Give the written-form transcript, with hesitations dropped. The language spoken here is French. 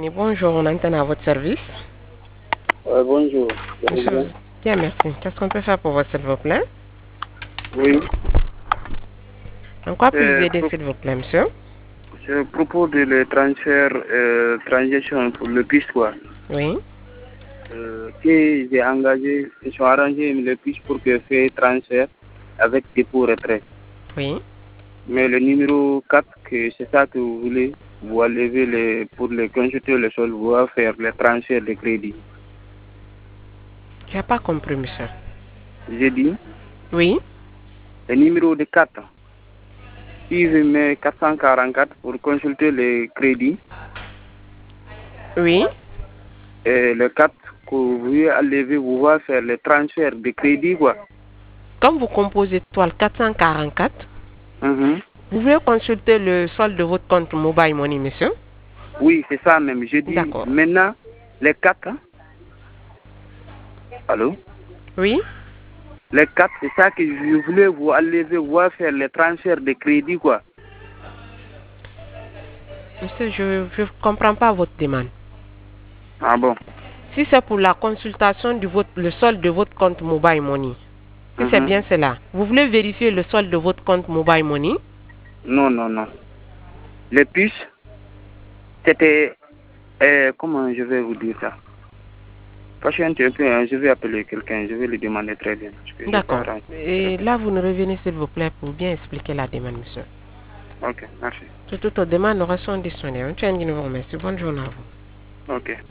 Money, bonjour, on entend à votre service. Bonjour. Monsieur, bien, merci. Qu'est-ce qu'on peut faire pour vous, s'il vous plaît? Oui. En quoi puis-je vous aider, s'il vous plaît, monsieur? C'est à propos de le transfert, transaction pour le PIS, quoi. Oui. Que j'ai engagé, ils sont arrangés le PIS pour que fait transfert avec dépôt retrait. Oui. Mais le numéro 4, que c'est ça que vous voulez, vous enlevez pour le consulter le sol, vous allez faire le transfert de crédit. Je n'ai pas compris, monsieur. J'ai dit, Oui. le numéro de 4, si je mets 444 pour consulter le crédit, Oui. et le 4 que vous voulez enlever, vous allez faire le transfert de crédit, quoi. Comme vous composez étoile 444, Mhm. vous voulez consulter le solde de votre compte Mobile Money, monsieur? Oui, c'est ça même. Je dis D'accord. maintenant, les 4, allô? Oui. Les 4, c'est ça que je voulais vous enlever, vous allez faire le transfert de crédit, quoi. Monsieur, je ne comprends pas votre demande. Ah bon? Si c'est pour la consultation du le solde de votre compte Mobile Money, si c'est bien cela, vous voulez vérifier le solde de votre compte Mobile Money? Non, non, non. Les puces, c'était... comment je vais vous dire ça? Patientez un peu, hein, je vais appeler quelqu'un, je vais lui demander très bien. D'accord. Et là, vous nous revenez, s'il vous plaît, pour bien expliquer la demande, monsieur. Ok, merci. Toutes aux demandes sont disponibles. Merci. Bonne journée à vous. Ok.